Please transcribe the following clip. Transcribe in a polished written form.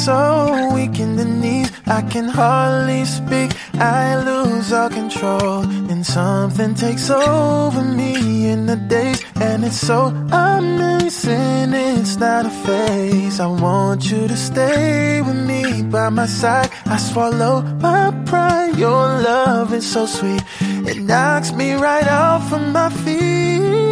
so weak in the knees, I can hardly speak. I lose all control, and something takes over me in the days. And it's so amazing, it's not a phase. I want you to stay with me by my side. I swallow my pride, your love is so sweet. It knocks me right off of my feet.